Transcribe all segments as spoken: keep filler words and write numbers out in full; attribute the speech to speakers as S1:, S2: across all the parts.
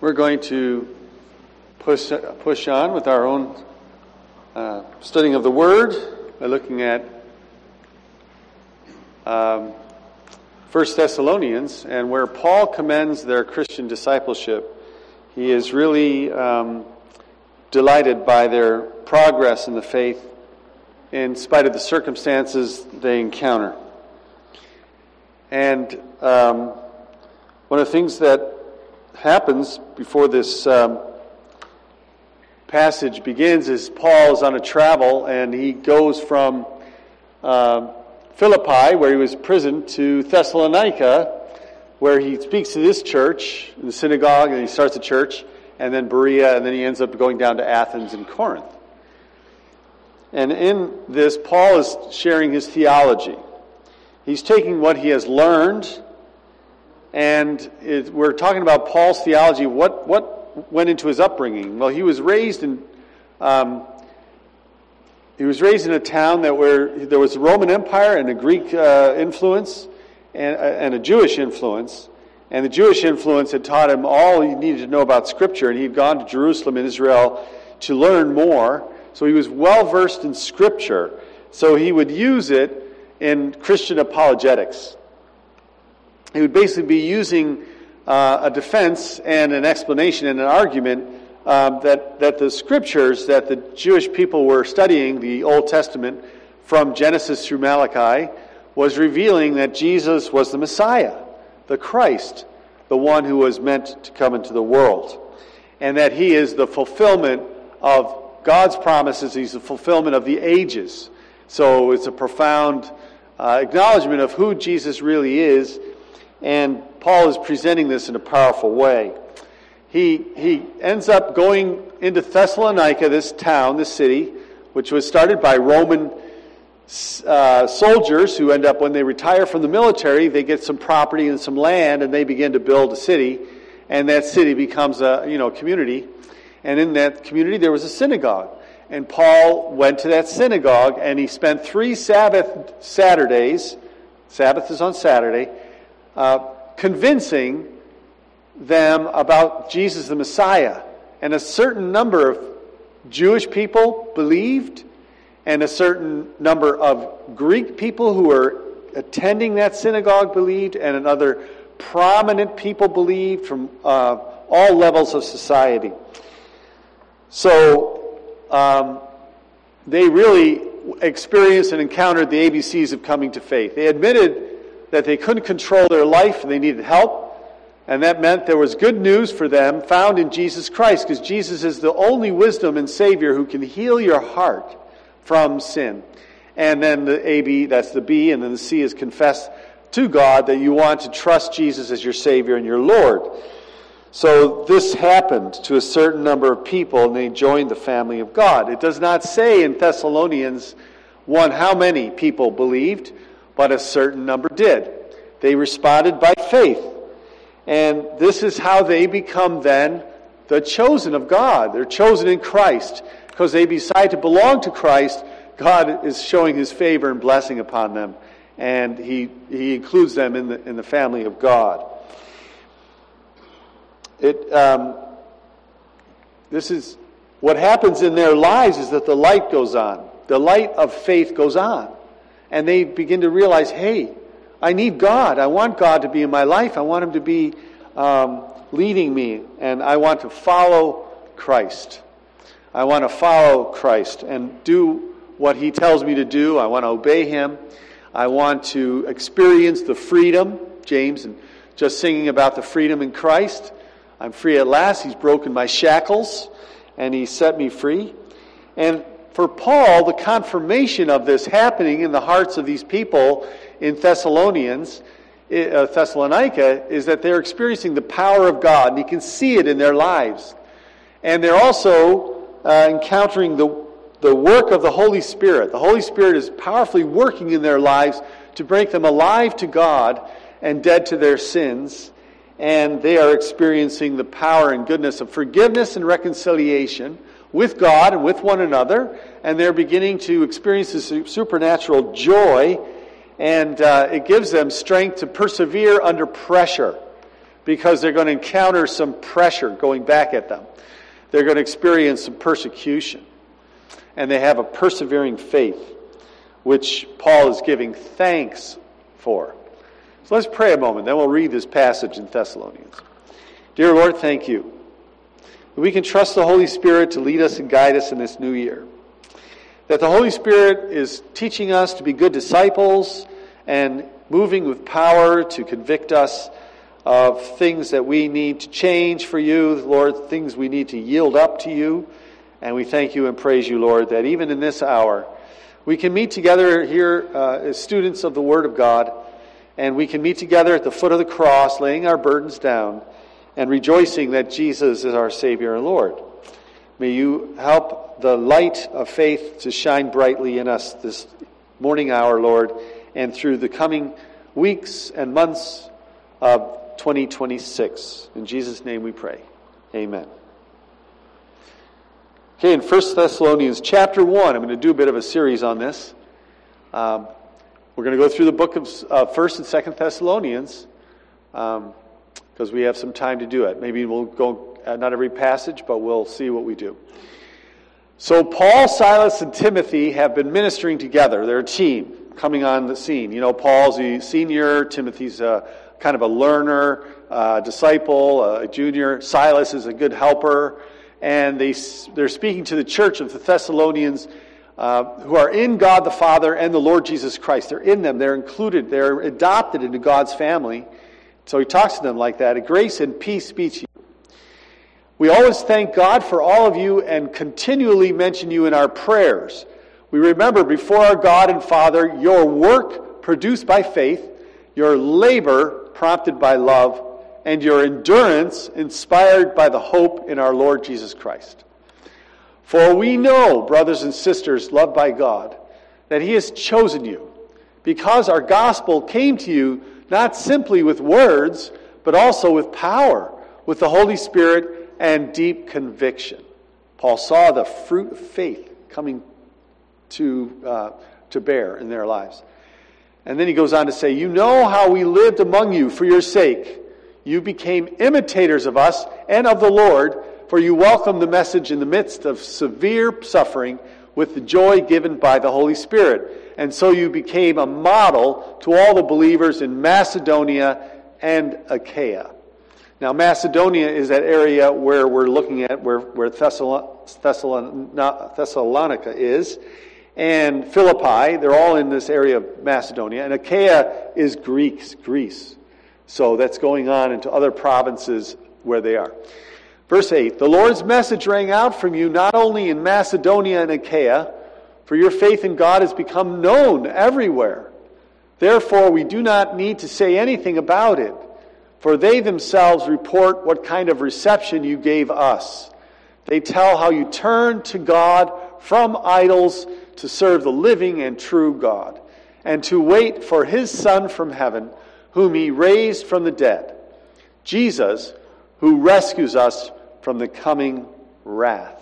S1: We're going to push push on with our own uh, studying of the Word by looking at um, First Thessalonians, and where Paul commends their Christian discipleship. He is really um, delighted by their progress in the faith in spite of the circumstances they encounter. And um, one of the things that happens before this um, passage begins is Paul is on a travel, and he goes from uh, Philippi, where he was imprisoned, to Thessalonica, where he speaks to this church in the synagogue, and he starts a church, and then Berea, and then he ends up going down to Athens and Corinth. And in this, Paul is sharing his theology. He's taking what he has learned, and it, we're talking about Paul's theology. What what went into his upbringing? Well, he was raised in um, he was raised in a town that where there was a Roman Empire and a Greek uh, influence and, uh, and a Jewish influence. And the Jewish influence had taught him all he needed to know about Scripture, and he had gone to Jerusalem and Israel to learn more. So he was well versed in Scripture. So he would use it in Christian apologetics. He would basically be using uh, a defense and an explanation and an argument um, that, that the Scriptures that the Jewish people were studying, the Old Testament, from Genesis through Malachi, was revealing that Jesus was the Messiah, the Christ, the one who was meant to come into the world, and that he is the fulfillment of God's promises. He's the fulfillment of the ages. So it's a profound uh, acknowledgement of who Jesus really is, and Paul is presenting this in a powerful way. He he ends up going into Thessalonica, this town, this city, which was started by Roman uh, soldiers who end up, when they retire from the military, they get some property and some land, and they begin to build a city, and that city becomes a you know community. And in that community, there was a synagogue. And Paul went to that synagogue, and he spent three Sabbath Saturdays, Sabbath is on Saturday, uh, convincing them about Jesus the Messiah. And a certain number of Jewish people believed, and a certain number of Greek people who were attending that synagogue believed, and another prominent people believed from uh, all levels of society. So um, they really experienced and encountered the A B Cs of coming to faith. They admitted that they couldn't control their life and they needed help. And that meant there was good news for them found in Jesus Christ, because Jesus is the only wisdom and Savior who can heal your heart from sin. And then the A B, that's the B, and then the C is confess to God that you want to trust Jesus as your Savior and your Lord. So this happened to a certain number of people, and they joined the family of God. It does not say in Thessalonians one how many people believed, but a certain number did. They responded by faith. And this is how they become then the chosen of God. They're chosen in Christ. Because they decide to belong to Christ, God is showing His favor and blessing upon them. And He, he includes them in the, in the family of God. It, um, this is what happens in their lives, is that the light goes on. The light of faith goes on. And they begin to realize, hey, I need God. I want God to be in my life. I want Him to be um, leading me. And I want to follow Christ. I want to follow Christ and do what He tells me to do. I want to obey Him. I want to experience the freedom. James, and just singing about the freedom in Christ. I'm free at last. He's broken my shackles, and He set me free. And for Paul, the confirmation of this happening in the hearts of these people in Thessalonians, uh, Thessalonica, is that they're experiencing the power of God, and he can see it in their lives. And they're also uh, encountering the, the work of the Holy Spirit. The Holy Spirit is powerfully working in their lives to make them alive to God and dead to their sins. And they are experiencing the power and goodness of forgiveness and reconciliation with God and with one another. And they're beginning to experience this supernatural joy. And uh, it gives them strength to persevere under pressure. because they're going to encounter some pressure going back at them. They're going to experience some persecution. And they have a persevering faith, which Paul is giving thanks for. So let's pray a moment, then we'll read this passage in Thessalonians. Dear Lord, thank you. We can trust the Holy Spirit to lead us and guide us in this new year. That the Holy Spirit is teaching us to be good disciples and moving with power to convict us of things that we need to change for you, Lord, things we need to yield up to you. And we thank you and praise you, Lord, that even in this hour, we can meet together here uh, as students of the Word of God, and we can meet together at the foot of the cross, laying our burdens down, and rejoicing that Jesus is our Savior and Lord. May you help the light of faith to shine brightly in us this morning hour, Lord, and through the coming weeks and months of twenty twenty-six. In Jesus' name we pray. Amen. Okay, in First Thessalonians chapter one, I'm going to do a bit of a series on this. Um, we're going to go through the book of uh, First and Second Thessalonians because um, we have some time to do it. Maybe we'll go, uh, not every passage, but we'll see what we do. So Paul, Silas, and Timothy have been ministering together. They're a team coming on the scene. You know, Paul's a senior, Timothy's a kind of a learner, uh, disciple, a junior. Silas is a good helper. And they, they're speaking to the church of the Thessalonians uh, who are in God the Father and the Lord Jesus Christ. They're in them. They're included. They're adopted into God's family. So he talks to them like that. Grace and peace be to you. We always thank God for all of you and continually mention you in our prayers. We remember before our God and Father your work produced by faith, your labor prompted by love, and your endurance inspired by the hope in our Lord Jesus Christ. For we know, brothers and sisters loved by God, that He has chosen you, because our gospel came to you not simply with words, but also with power, with the Holy Spirit and deep conviction. Paul saw the fruit of faith coming to, uh, to bear in their lives. And then he goes on to say, you know how we lived among you for your sake. You became imitators of us and of the Lord, for you welcomed the message in the midst of severe suffering with the joy given by the Holy Spirit. And so you became a model to all the believers in Macedonia and Achaia. Now, Macedonia is that area where we're looking at, where, where Thessalon- Thessalon- Thessalonica is, and Philippi. They're all in this area of Macedonia. And Achaia is Greece, Greece. So that's going on into other provinces where they are. Verse eight, the Lord's message rang out from you not only in Macedonia and Achaia, for your faith in God has become known everywhere. Therefore, we do not need to say anything about it, for they themselves report what kind of reception you gave us. They tell how you turned to God from idols to serve the living and true God, and to wait for His Son from heaven, whom He raised from the dead, Jesus, who rescues us from the coming wrath.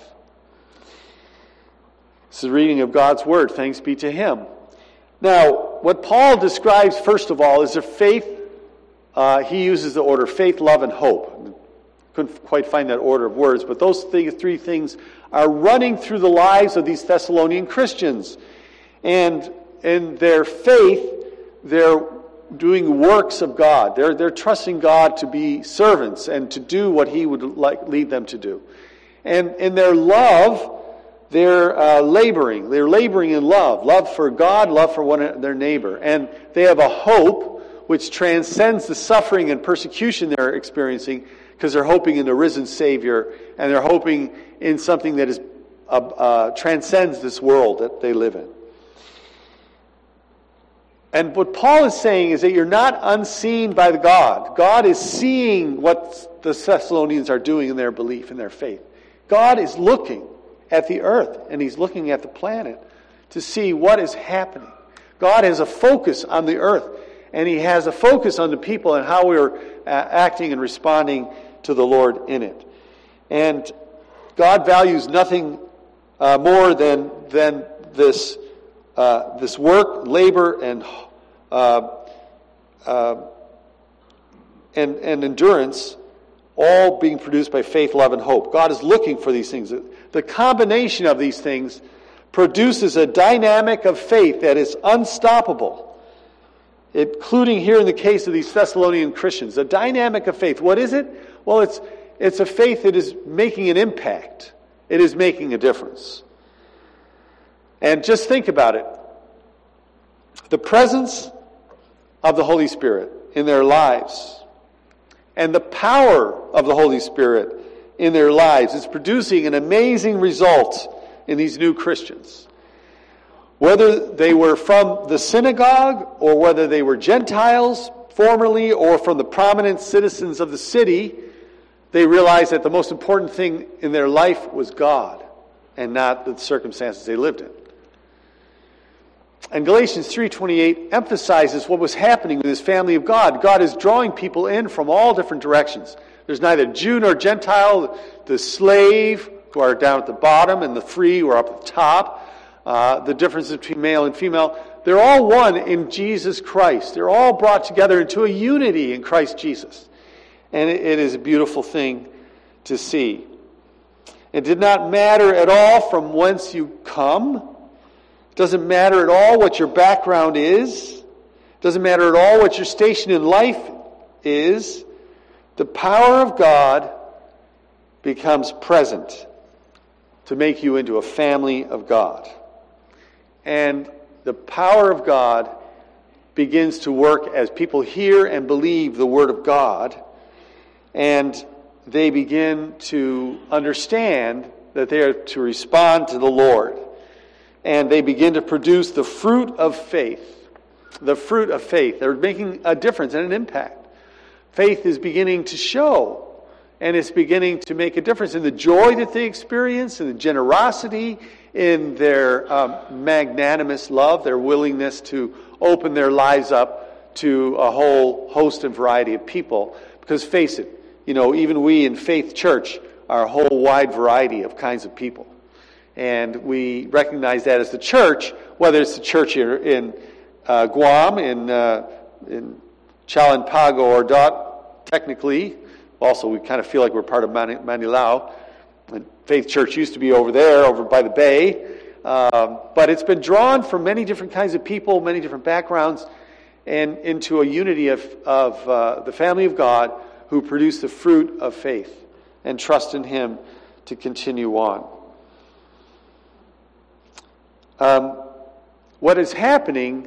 S1: This is a reading of God's Word. Thanks be to Him. Now, what Paul describes, first of all, is a faith. Uh, he uses the order faith, love, and hope. Couldn't quite find that order of words, but those th- three things are running through the lives of these Thessalonian Christians. And in their faith, they're doing works of God. They're, they're trusting God to be servants and to do what He would like lead them to do. And in their love, they're uh, laboring. They're laboring in love. Love for God, love for one their neighbor. And they have a hope which transcends the suffering and persecution they're experiencing, because they're hoping in the risen Savior, and they're hoping in something that is uh, uh, transcends this world that they live in. And what Paul is saying is that you're not unseen by the God. God is seeing what the Thessalonians are doing in their belief, in their faith. God is looking at the earth, and He's looking at the planet to see what is happening. God has a focus on the earth, and He has a focus on the people and how we're uh, acting and responding to the Lord in it. And God values nothing uh, more than, than this Uh, this work, labor, and uh, uh, and, and endurance, all being produced by faith, love, and hope. God is looking for these things. The combination of these things produces a dynamic of faith that is unstoppable, including here in the case of these Thessalonian Christians. A dynamic of faith. What is it? Well, it's it's a faith that is making an impact. It is making a difference. And just think about it. The presence of the Holy Spirit in their lives and the power of the Holy Spirit in their lives is producing an amazing result in these new Christians. Whether they were from the synagogue or whether they were Gentiles formerly or from the prominent citizens of the city, they realized that the most important thing in their life was God and not the circumstances they lived in. And Galatians three twenty-eight emphasizes what was happening with this family of God. God is drawing people in from all different directions. There's neither Jew nor Gentile, the slave who are down at the bottom and the free who are up at the top. Uh, the difference between male and female. They're all one in Jesus Christ. They're all brought together into a unity in Christ Jesus. And it, it is a beautiful thing to see. It did not matter at all from whence you come. It doesn't matter at all what your background is. It doesn't matter at all what your station in life is. The power of God becomes present to make you into a family of God. And the power of God begins to work as people hear and believe the Word of God, and they begin to understand that they are to respond to the Lord. And they begin to produce the fruit of faith. The fruit of faith. They're making a difference and an impact. Faith is beginning to show, and it's beginning to make a difference in the joy that they experience, in the generosity, in their um, magnanimous love, their willingness to open their lives up to a whole host and variety of people. Because face it, you know, even we in Faith Church are a whole wide variety of kinds of people. And we recognize that as the church, whether it's the church here in uh, Guam, in uh, in Chalanpago or Dot, technically. Also, we kind of feel like we're part of Mani- Manilao. And Faith Church used to be over there, over by the bay. Um, but it's been drawn from many different kinds of people, many different backgrounds, and into a unity of, of uh, the family of God who produce the fruit of faith and trust in Him to continue on. Um, what is happening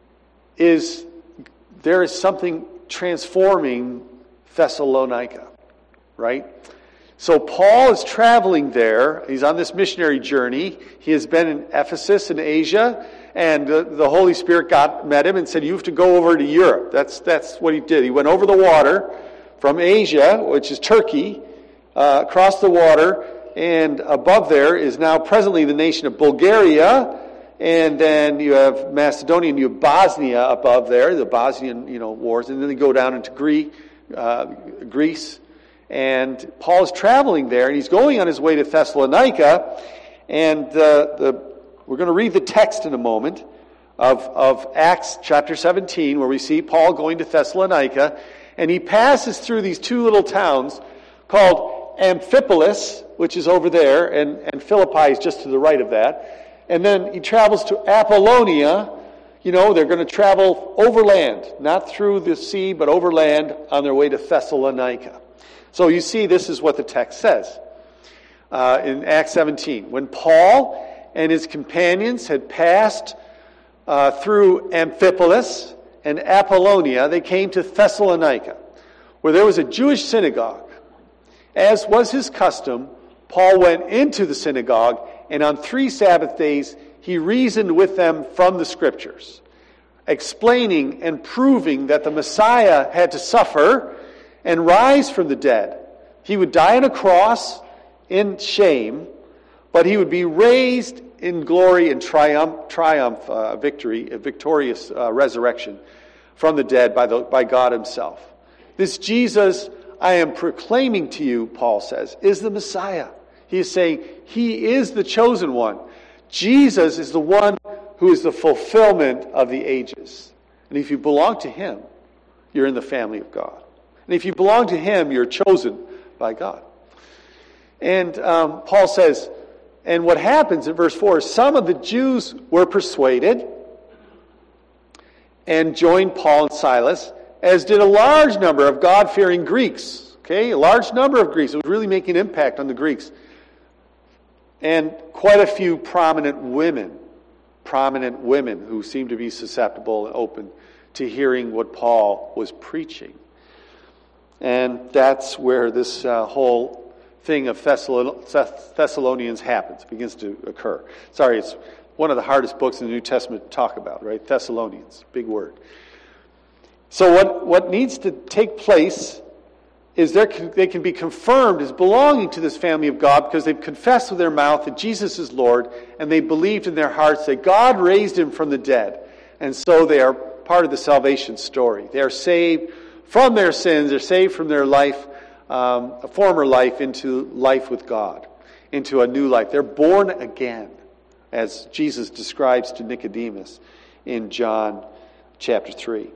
S1: is there is something transforming Thessalonica, right? So Paul is traveling there. He's on this missionary journey. He has been in Ephesus in Asia, and uh, the Holy Spirit got met him and said, "You have to go over to Europe." That's that's what he did. He went over the water from Asia, which is Turkey, uh, across the water, and above there is now presently the nation of Bulgaria. And then you have Macedonia and you have Bosnia above there, the Bosnian, you know, wars. And then they go down into Greece, uh, Greece. And Paul is traveling there, and he's going on his way to Thessalonica. And uh, the we're going to read the text in a moment of, of Acts chapter seventeen, where we see Paul going to Thessalonica. And he passes through these two little towns called Amphipolis, which is over there, and, and Philippi is just to the right of that. And then he travels to Apollonia. You know, they're going to travel overland, not through the sea, but overland on their way to Thessalonica. So you see, this is what the text says uh, in Acts seventeen. When Paul and his companions had passed uh, through Amphipolis and Apollonia, they came to Thessalonica, where there was a Jewish synagogue. As was his custom, Paul went into the synagogue, and on three Sabbath days he reasoned with them from the Scriptures, explaining and proving that the Messiah had to suffer and rise from the dead. He would die on a cross in shame, but he would be raised in glory and triumph, triumph uh, victory, a victorious uh, resurrection from the dead by, the, by God Himself. This Jesus I am proclaiming to you, Paul says, is the Messiah. He is saying He is the chosen one. Jesus is the one who is the fulfillment of the ages. And if you belong to Him, you're in the family of God. And if you belong to him, you're chosen by God. And um, Paul says, and what happens in verse four is some of the Jews were persuaded and joined Paul and Silas, as did a large number of God-fearing Greeks. Okay, a large number of Greeks. It was really making an impact on the Greeks. And quite a few prominent women, prominent women who seemed to be susceptible and open to hearing what Paul was preaching. And that's where this uh, whole thing of Thessalonians happens, begins to occur. Sorry, it's one of the hardest books in the New Testament to talk about, right? Thessalonians, big word. So what, what needs to take place is they can be confirmed as belonging to this family of God because they've confessed with their mouth that Jesus is Lord, and they believed in their hearts that God raised him from the dead. And so they are part of the salvation story. They are saved from their sins. They're saved from their life, um, a former life, into life with God, into a new life. They're born again, as Jesus describes to Nicodemus in John chapter three.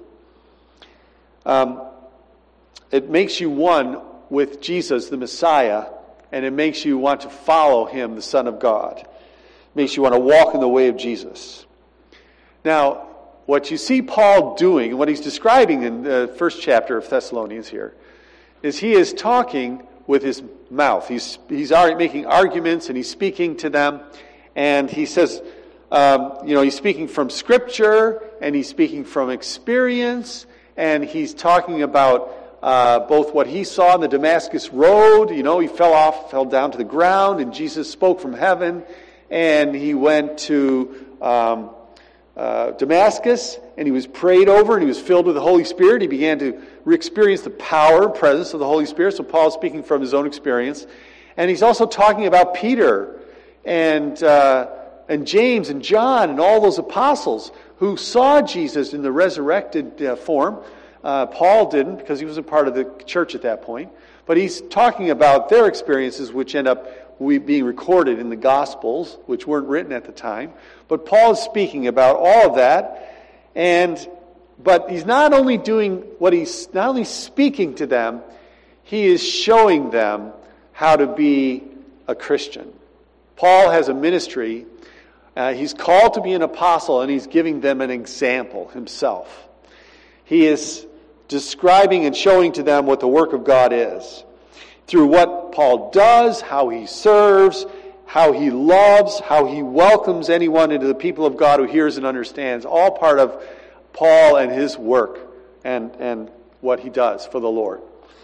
S1: Um, it makes you one with Jesus, the Messiah, and it makes you want to follow him, the Son of God. It makes you want to walk in the way of Jesus. Now, what you see Paul doing, and what he's describing in the first chapter of Thessalonians here, is he is talking with his mouth. He's he's making arguments, and he's speaking to them, and he says, um, you know, he's speaking from Scripture, and he's speaking from experience, and he's talking about uh, both what he saw on the Damascus road. You know, he fell off, fell down to the ground, and Jesus spoke from heaven, and he went to Um, Uh, Damascus, and he was prayed over, and he was filled with the Holy Spirit. He began to experience the power and presence of the Holy Spirit. So Paul is speaking from his own experience. And he's also talking about Peter and uh, and James and John and all those apostles who saw Jesus in the resurrected uh, form. Uh, Paul didn't, because he wasn't part of the church at that point. But he's talking about their experiences, which end up we being recorded in the Gospels, which weren't written at the time. But Paul is speaking about all of that, and but he's not only doing what he's not only speaking to them, he is showing them how to be a Christian. Paul has a ministry. Uh, he's called to be an apostle, and he's giving them an example himself. He is describing and showing to them what the work of God is. Through what Paul does, how he serves, how he loves, how he welcomes anyone into the people of God who hears and understands. All part of Paul and his work and, and what he does for the Lord.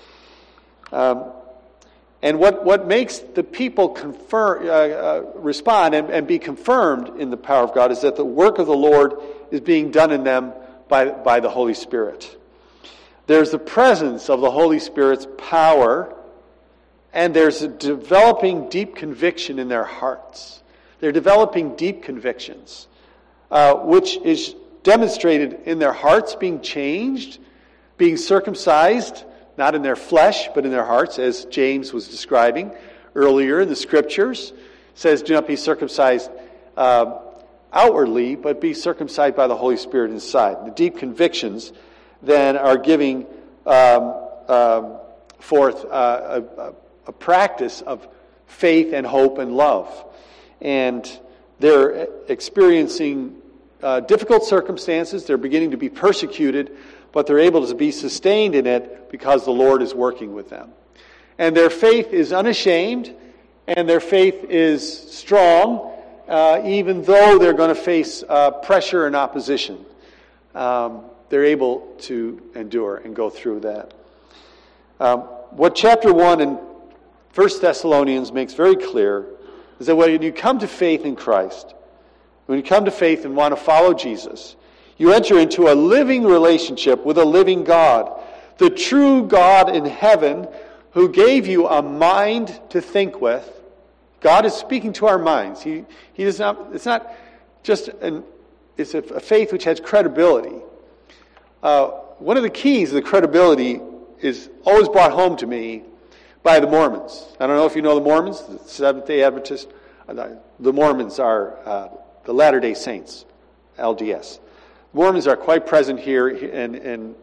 S1: Um, and what, what makes the people confirm, uh, uh, respond and, and be confirmed in the power of God is that the work of the Lord is being done in them by, by the Holy Spirit. There's the presence of the Holy Spirit's power, and there's a developing deep conviction in their hearts. They're developing deep convictions, uh, which is demonstrated in their hearts being changed, being circumcised, not in their flesh, but in their hearts, as James was describing earlier in the Scriptures. It says, do not be circumcised uh, outwardly, but be circumcised by the Holy Spirit inside. The deep convictions then are giving um, um, forth uh, a, a a practice of faith and hope and love. And they're experiencing uh, difficult circumstances. They're beginning to be persecuted, but they're able to be sustained in it because the Lord is working with them. And their faith is unashamed, and their faith is strong, uh, even though they're going to face uh, pressure and opposition. Um, they're able to endure and go through that. Um, what chapter one and First Thessalonians makes very clear is that when you come to faith in Christ, when you come to faith and want to follow Jesus, you enter into a living relationship with a living God, the true God in heaven who gave you a mind to think with. God is speaking to our minds. He he does not. It's not just an. It's a, a faith which has credibility. Uh, one of the keys of the credibility is always brought home to me by the Mormons. I don't know if you know the Mormons, the Seventh-day Adventist. The Mormons are uh, the Latter-day Saints, L D S. Mormons are quite present here in, in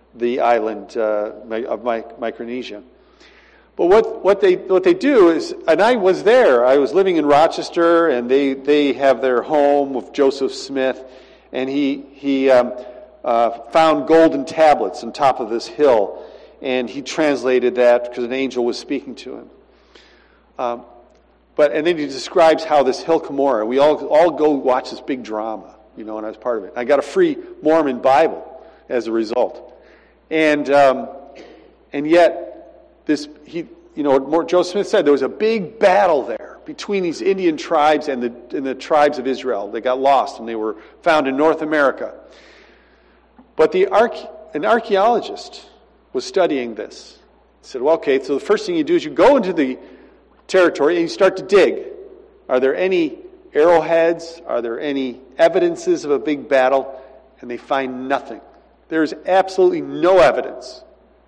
S1: the island uh, of Micronesia. But what, what they what they do is, and I was there, I was living in Rochester, and they, they have their home with Joseph Smith, and he, he um, uh, found golden tablets on top of this hill, and he translated that because an angel was speaking to him. Um, but and then he describes how this Hill Cumorah, we all all go watch this big drama, you know, and I was part of it. I got a free Mormon Bible as a result, and um, and yet this he you know what Joseph Smith said, there was a big battle there between these Indian tribes and the and the tribes of Israel. They got lost and they were found in North America. But the arch an archaeologist was studying this. He said, well, okay, so the first thing you do is you go into the territory and you start to dig. Are there any arrowheads? Are there any evidences of a big battle? And they find nothing. There's absolutely no evidence.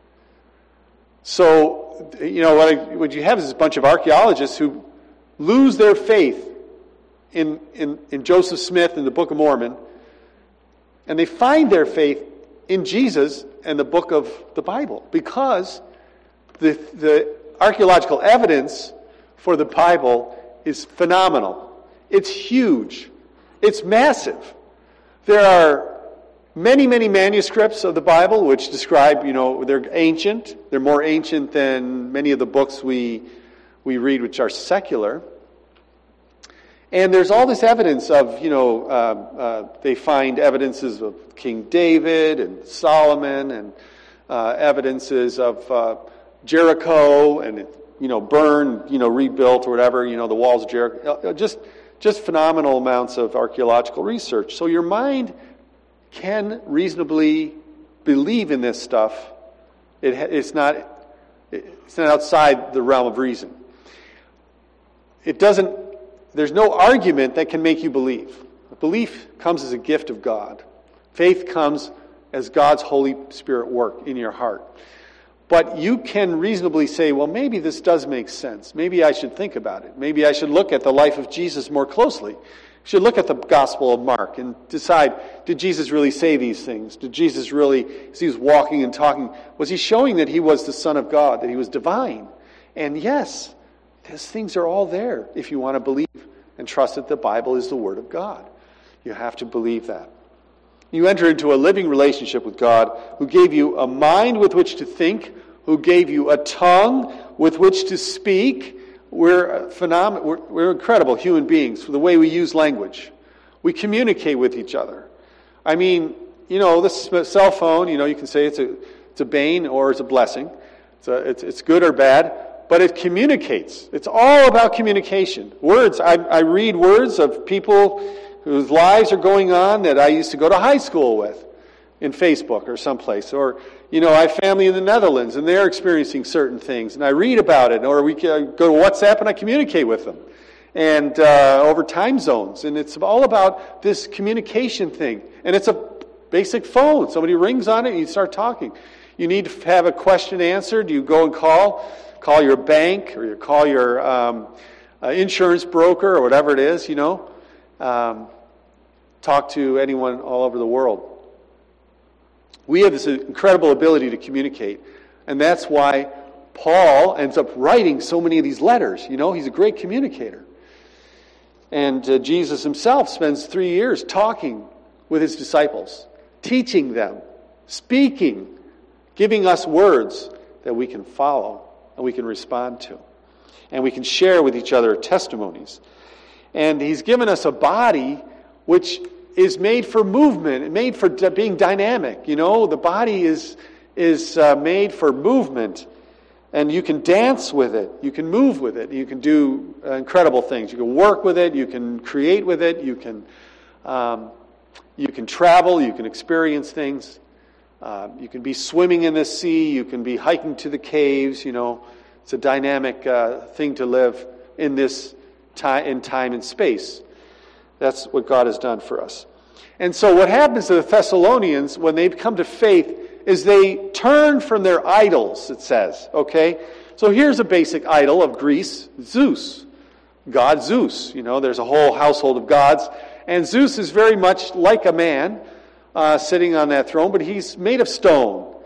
S1: So, you know, what, I, what you have is a bunch of archaeologists who lose their faith in, in, in Joseph Smith and the Book of Mormon, and they find their faith in Jesus and the book of the Bible, because the the archaeological evidence for the Bible is phenomenal. It's huge. It's massive. There are many, many manuscripts of the Bible which describe, you know, they're ancient. They're more ancient than many of the books we we read, which are secular. And there's all this evidence of, you know, uh, uh, they find evidences of King David and Solomon, and uh, evidences of uh, Jericho, and it, you know, burned, you know, rebuilt or whatever, you know, the walls of Jericho. Just, just phenomenal amounts of archaeological research. So your mind can reasonably believe in this stuff. It, it's not, it's not outside the realm of reason. It doesn't. There's no argument that can make you believe. Belief comes as a gift of God. Faith comes as God's Holy Spirit work in your heart. But you can reasonably say, well, maybe this does make sense. Maybe I should think about it. Maybe I should look at the life of Jesus more closely. I should look at the Gospel of Mark and decide, did Jesus really say these things? Did Jesus really, as he was walking and talking, was he showing that he was the Son of God, that he was divine? And yes, these things are all there if you want to believe and trust that the Bible is the Word of God. You have to believe that. You enter into a living relationship with God, who gave you a mind with which to think, who gave you a tongue with which to speak. We're phenom- we're, we're incredible human beings for the way we use language. We communicate with each other. I mean, you know, this cell phone, you know, you can say it's a it's a bane or it's a blessing. It's a, it's, it's good or bad. But it communicates. It's all about communication. Words. I, I read words of people whose lives are going on that I used to go to high school with in Facebook or someplace. Or, you know, I have family in the Netherlands and they're experiencing certain things. And I read about it. Or we go to WhatsApp and I communicate with them. And uh, over time zones. And it's all about this communication thing. And it's a basic phone. Somebody rings on it and you start talking. You need to have a question answered. You go and call. Call your bank, or you call your um, uh, insurance broker, or whatever it is, you know. Um, talk to anyone all over the world. We have this incredible ability to communicate. And that's why Paul ends up writing so many of these letters. You know, he's a great communicator. And uh, Jesus himself spends three years talking with his disciples, teaching them, speaking, giving us words that we can follow and we can respond to. And we can share with each other testimonies. And he's given us a body which is made for movement, made for being dynamic. You know, the body is is uh, made for movement. And you can dance with it. You can move with it. You can do uh, incredible things. You can work with it. You can create with it. You can um, you can travel. You can experience things. Uh, you can be swimming in the sea. You can be hiking to the caves. You know, it's a dynamic uh, thing to live in this time, in time and space. That's what God has done for us. And so, what happens to the Thessalonians when they come to faith is they turn from their idols. It says, okay. So here's a basic idol of Greece: Zeus, God Zeus. You know, there's a whole household of gods, and Zeus is very much like a man. Uh, sitting on that throne, but he's made of stone.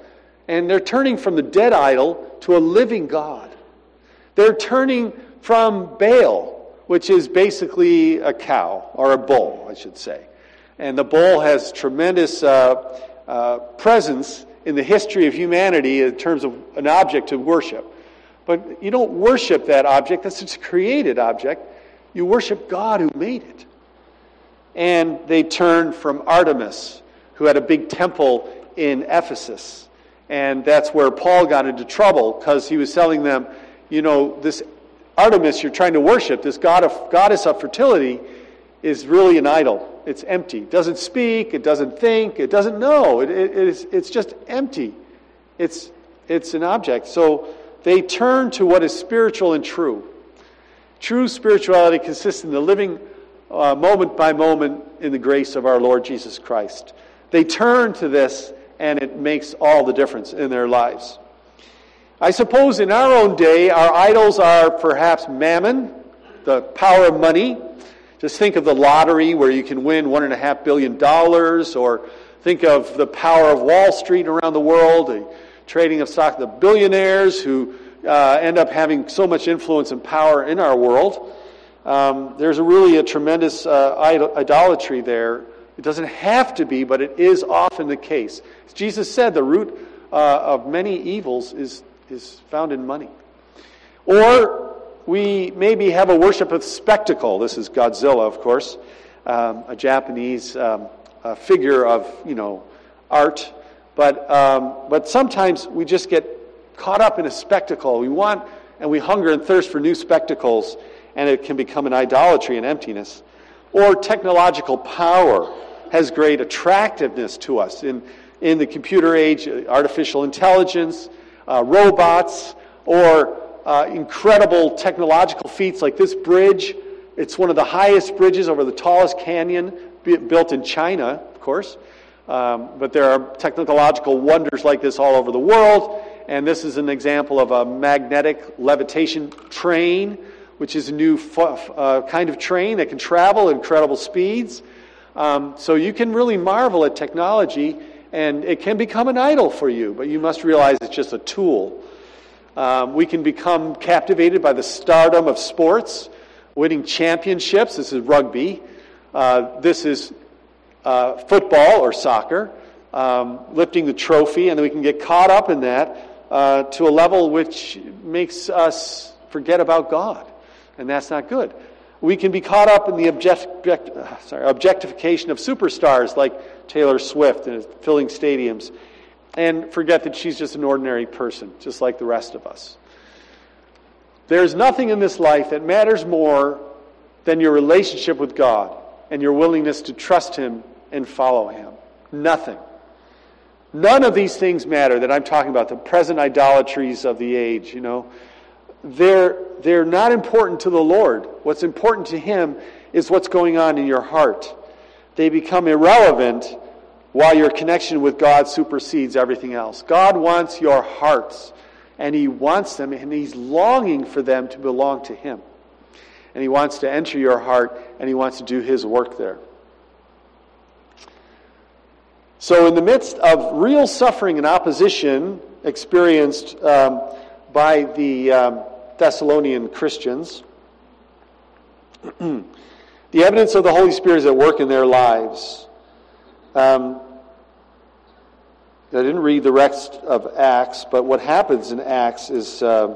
S1: And they're turning from the dead idol to a living God. They're turning from Baal, which is basically a cow, or a bull, I should say. And the bull has tremendous uh, uh, presence in the history of humanity in terms of an object to worship. But you don't worship that object. That's just a created object. You worship God who made it. And they turned from Artemis, who had a big temple in Ephesus. And that's where Paul got into trouble, because he was telling them, you know, this Artemis you're trying to worship, this god of, goddess of fertility, is really an idol. It's empty. It doesn't speak. It doesn't think. It doesn't know. It, it, it is, it's just empty. It's, it's an object. So they turn to what is spiritual and true. True spirituality consists in the living uh, moment by moment in the grace of our Lord Jesus Christ. They turn to this, and it makes all the difference in their lives. I suppose in our own day, our idols are perhaps mammon, the power of money. Just think of the lottery where you can win one and a half billion dollars, or think of the power of Wall Street around the world, the trading of stock, the billionaires who uh, end up having so much influence and power in our world. Um, there's a really a tremendous uh, idol- idolatry there. It doesn't have to be, but it is often the case. As Jesus said, the root uh, of many evils is, is found in money. Or we maybe have a worship of spectacle. This is Godzilla, of course, um, a Japanese um, a figure of, you know, art. But um, but sometimes we just get caught up in a spectacle. We want and we hunger and thirst for new spectacles, and it can become an idolatry and emptiness. Or technological power has great attractiveness to us. In, in the computer age, artificial intelligence, uh, robots, or uh, incredible technological feats like this bridge. It's one of the highest bridges over the tallest canyon, built in China, of course. Um, but there are technological wonders like this all over the world. And this is an example of a magnetic levitation train, which is a new uh, kind of train that can travel at incredible speeds. Um, so you can really marvel at technology, and it can become an idol for you, but you must realize it's just a tool. Um, we can become captivated by the stardom of sports, winning championships. This is rugby. Uh, this is uh, football or soccer, um, lifting the trophy, and then we can get caught up in that uh, to a level which makes us forget about God. And that's not good. We can be caught up in the object, object, sorry, objectification of superstars like Taylor Swift and filling stadiums, and forget that she's just an ordinary person, just like the rest of us. There's nothing in this life that matters more than your relationship with God and your willingness to trust Him and follow Him. Nothing. None of these things matter that I'm talking about, the present idolatries of the age, you know. They're, they're not important to the Lord. What's important to Him is what's going on in your heart. They become irrelevant while your connection with God supersedes everything else. God wants your hearts, and He wants them, and He's longing for them to belong to Him. And He wants to enter your heart, and He wants to do His work there. So in the midst of real suffering and opposition experienced um, by the um, Thessalonian Christians, the evidence of the Holy Spirit is at work in their lives. Um, I didn't read the rest of Acts, but what happens in Acts is uh,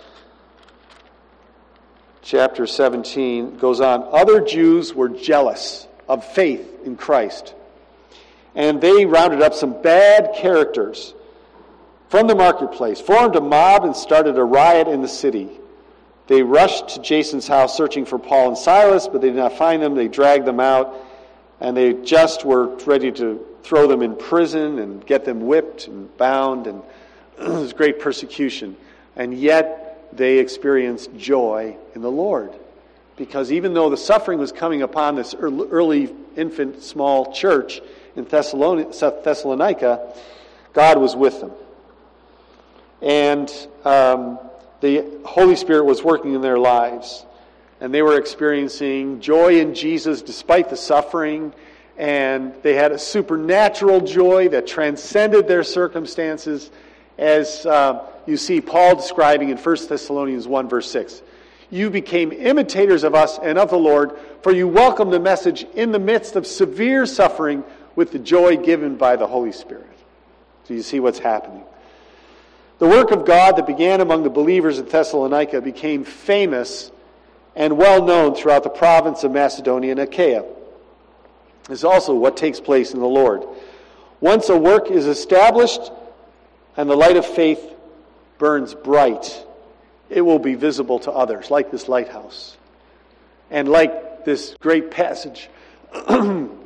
S1: chapter seventeen goes on. Other Jews were jealous of faith in Christ, and they rounded up some bad characters from the marketplace, formed a mob, and started a riot in the city. They rushed to Jason's house searching for Paul and Silas, but they did not find them. They dragged them out, and they just were ready to throw them in prison and get them whipped and bound, and it was great persecution. And yet they experienced joy in the Lord, because even though the suffering was coming upon this early infant small church in Thessalonica, God was with them. And um, the Holy Spirit was working in their lives. And they were experiencing joy in Jesus despite the suffering. And they had a supernatural joy that transcended their circumstances. as uh, you see Paul describing in First Thessalonians one, verse six. You became imitators of us and of the Lord, for you welcomed the message in the midst of severe suffering with the joy given by the Holy Spirit. So you see what's happening. The work of God that began among the believers in Thessalonica became famous and well known throughout the province of Macedonia and Achaia. This is also what takes place in the Lord. Once a work is established and the light of faith burns bright, it will be visible to others, like this lighthouse. And like this great passage. in,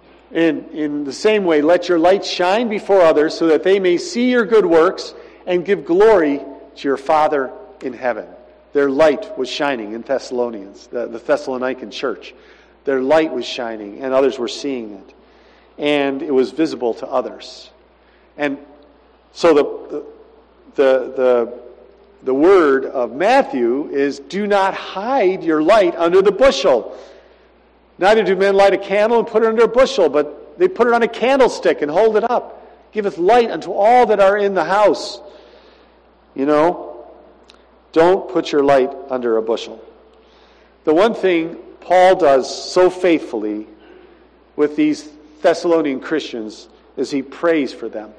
S1: in the same way, let your light shine before others so that they may see your good works and give glory to your Father in heaven. Their light was shining in Thessalonians, the, the Thessalonican church. Their light was shining, and others were seeing it. And it was visible to others. And so the the the, the word of Matthew is, do not hide your light under the bushel. Neither do men light a candle and put it under a bushel, but they put it on a candlestick and hold it up. Giveth light unto all that are in the house. You know, don't put your light under a bushel. The one thing Paul does so faithfully with these Thessalonian Christians is he prays for them.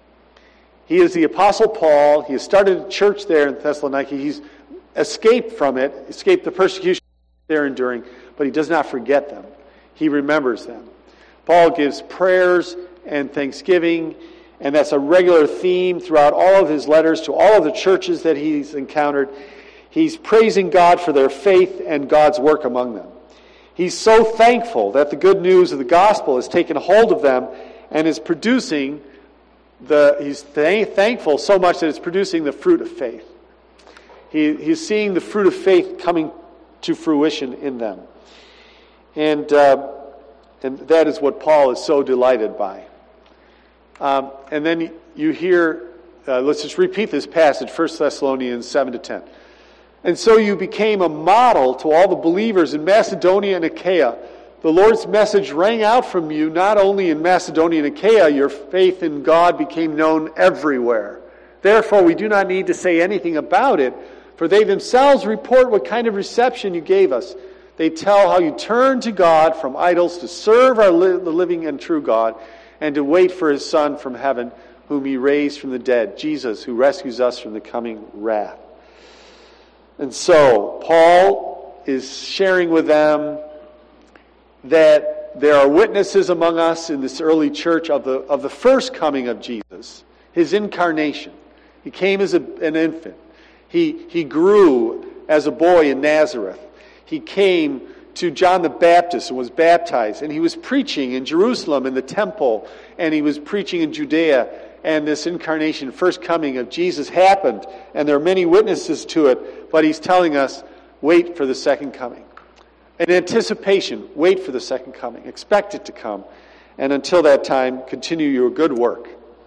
S1: He is the Apostle Paul. He has started a church there in Thessalonica. He's escaped from it, escaped the persecution they're enduring, but he does not forget them. He remembers them. Paul gives prayers and thanksgiving, and that's a regular theme throughout all of his letters to all of the churches that he's encountered. He's praising God for their faith and God's work among them. He's so thankful that the good news of the gospel has taken hold of them and is producing the, he's th- thankful so much that it's producing the fruit of faith. He, he's seeing the fruit of faith coming to fruition in them. And, uh, and that is what Paul is so delighted by. Um, and then you hear, uh, let's just repeat this passage, First Thessalonians seven to ten. And so you became a model to all the believers in Macedonia and Achaia. The Lord's message rang out from you, not only in Macedonia and Achaia, your faith in God became known everywhere. Therefore, we do not need to say anything about it, for they themselves report what kind of reception you gave us. They tell how you turned to God from idols to serve our li- the living and true God, and to wait for His Son from heaven, whom He raised from the dead, Jesus, who rescues us from the coming wrath. And so, Paul is sharing with them that there are witnesses among us in this early church of the of the first coming of Jesus, His incarnation. He came as a, an infant. He, he grew as a boy in Nazareth. He came to John the Baptist and was baptized. And he was preaching in Jerusalem in the temple. And he was preaching in Judea. And this incarnation, first coming of Jesus happened. And there are many witnesses to it. But he's telling us, wait for the second coming. In anticipation, wait for the second coming. Expect it to come. And until that time, continue your good work.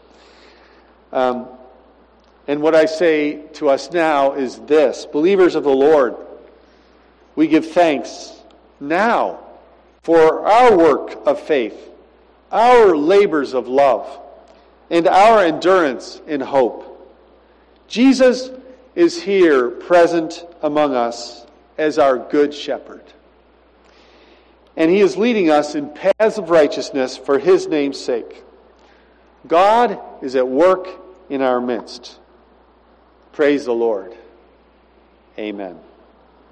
S1: Um, and what I say to us now is this. Believers of the Lord, we give thanks now for our work of faith, our labors of love, and our endurance in hope. Jesus is here present among us as our good shepherd. And He is leading us in paths of righteousness for His name's sake. God is at work in our midst. Praise the Lord. Amen.